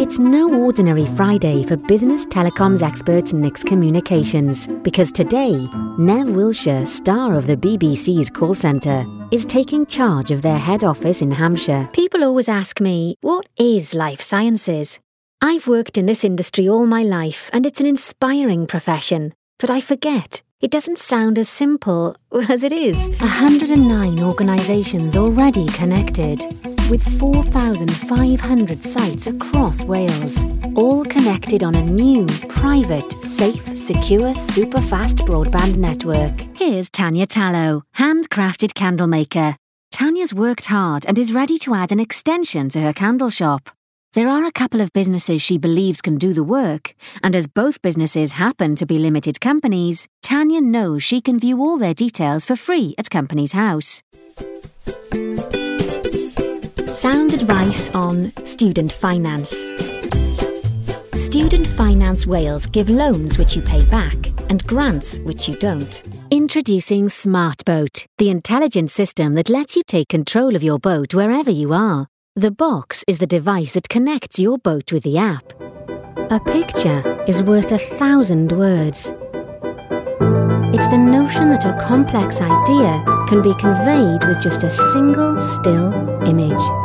It's no ordinary Friday for business telecoms experts Nix Communications, because today, Nev Wilshire, star of the BBC's call centre, is taking charge of their head office in Hampshire. People always ask me, what is life sciences? I've worked in this industry all my life, and it's an inspiring profession. But I forget, it doesn't sound as simple as it is. 109 organisations already connected, with 4,500 sites across Wales, all connected on a new, private, safe, secure, super-fast broadband network. Here's Tanya Tallow, handcrafted candle maker. Tanya's worked hard and is ready to add an extension to her candle shop. There are a couple of businesses she believes can do the work, and as both businesses happen to be limited companies, Tanya knows she can view all their details for free at Companies House. Sound advice on student finance. Student Finance Wales give loans which you pay back and grants which you don't. Introducing SmartBoat, the intelligent system that lets you take control of your boat wherever you are. The box is the device that connects your boat with the app. A picture is worth 1,000 words. It's the notion that a complex idea can be conveyed with just a single still image.